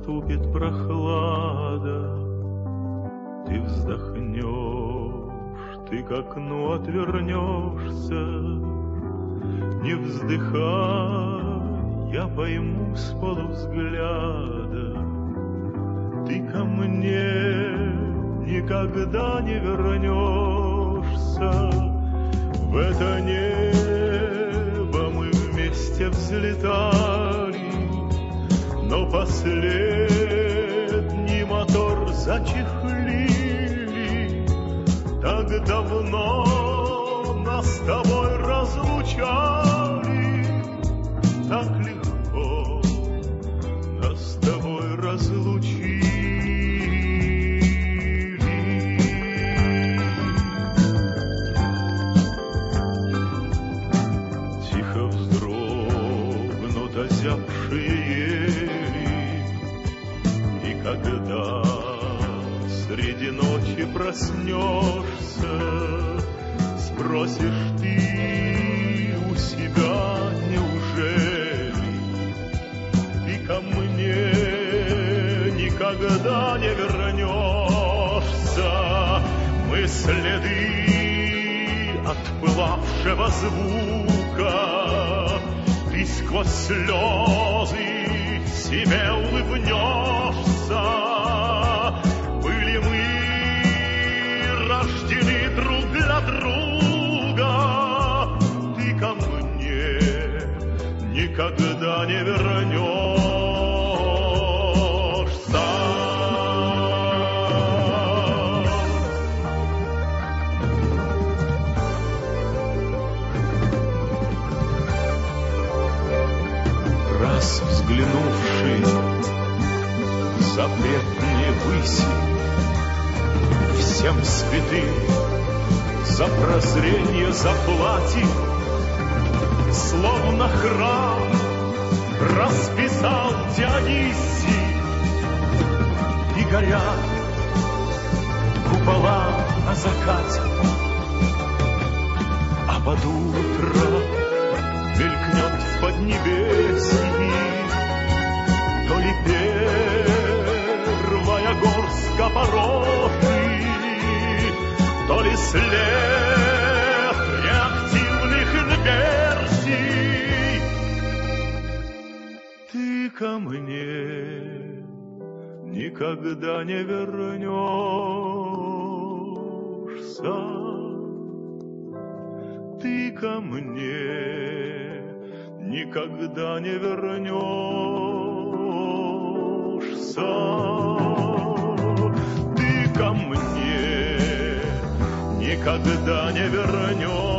наступит прохлада, ты вздохнешь, ты к окну отвернешься. Не вздыхай, я пойму с полувзгляда, ты ко мне никогда не вернешься. В это небо мы вместе взлетали, но последний мотор зачехлили. Так давно нас с тобой разлучали, так легко нас с тобой разлучили. Тихо вздрогнут озябшие ели, и когда среди ночи проснешься, спросишь ты у себя, неужели ты ко мне никогда не вернешься? Мы следы отплавшего звука, ты сквозь слезы себе улыбнешься. Были мы рождены друг для друга, ты ко мне никогда не вернешься. Раз взглянувший в запретные выси, всем святым за прозрение заплатит, словно храм расписал Дионисий, и горят купола на закате, а под утро мелькнет в поднебесье то ли первая горстка порожи, то ли след реактивных инверсий. Ты ко мне никогда не вернешься. Ты ко мне никогда не вернешься. Ты ко мне никогда не вернешься.